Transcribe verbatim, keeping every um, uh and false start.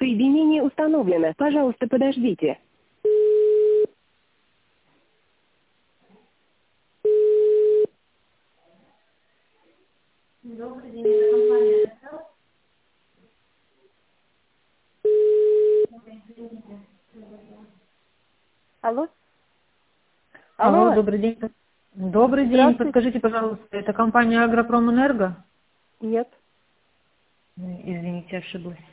Соединение установлено. Пожалуйста, подождите. Добрый день, это компания Алло? Алло, Алло? добрый день. Добрый день. Здравствуйте. Подскажите, пожалуйста, это компания Агропромэнерго? Нет. Извините, ошиблась.